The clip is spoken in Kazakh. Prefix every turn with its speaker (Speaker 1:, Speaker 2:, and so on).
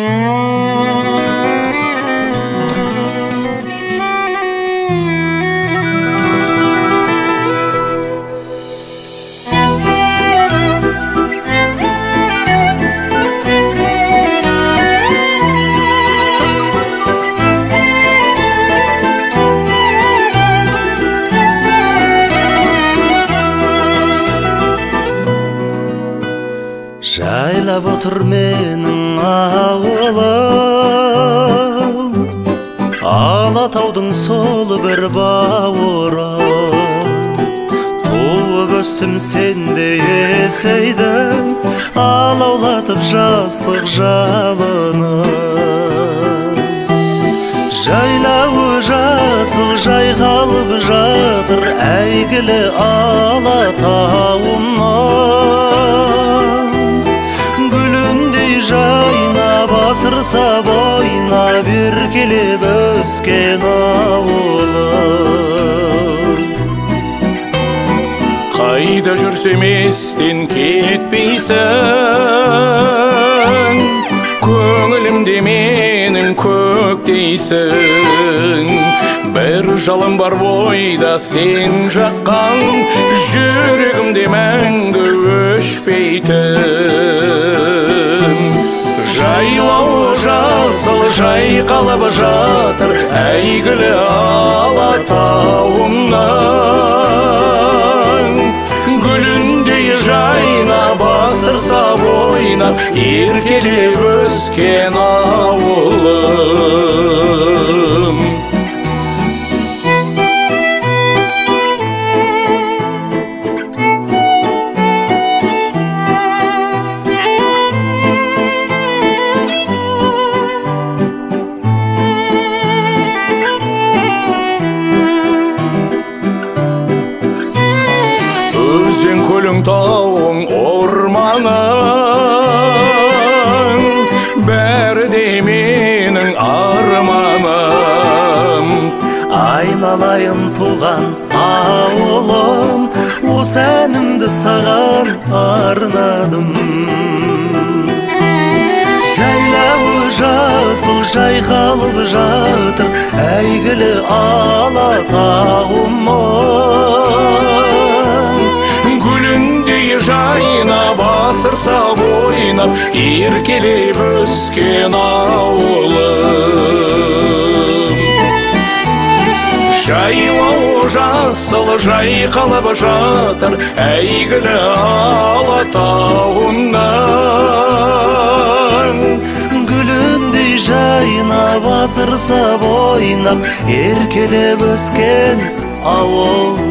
Speaker 1: Жайлап отыр менің ауылым, Алатаудың сол бір бауырым. Туып өстім сендей есейдім, алаулатып жастық жалыны. Жайлауы жасыл жайқалып жатыр, әйгілі Алатауымнан. Басырса бойна беркелеп өскен ауылым.
Speaker 2: Қайда жүрсем естен кетпейсің, көңілімде менің көктейсің. Бір жалын бар бойда сен жаққан, жүрегімде мәңгі өшпейтін. Жайлауы жасыл жайқалып жатыр, әйгілі Алатауымнан. Гүліндей жайна басырса бойнап, еркелеп өскен ауылым. Өзен көлің тауың орманың, бәрі де менің арманым.
Speaker 1: Айналайын туған ауылым, осы әнімді саған арнадым. Жайлауы жасыл жайқалып жатыр, әйгілі Алатауымнан.
Speaker 2: Гүліндей жайна басырса бойнап, еркелеп өскен ауылым. Жайлауы жасыл жайқалып жатыр, әйгілі Алатауымнан.
Speaker 1: Гүліндей жайна басырса бойнап, еркелеп өскен ауыл.